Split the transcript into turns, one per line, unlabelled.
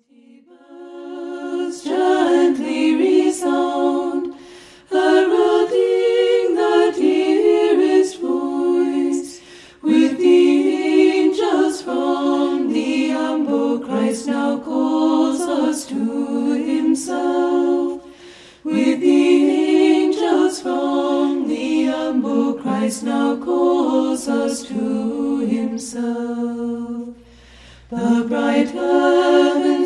Bells gently resound, heralding the dearest voice. With the angels from the humble Christ now calls us to himself. With the angels from the humble Christ now calls us to himself. The bright heaven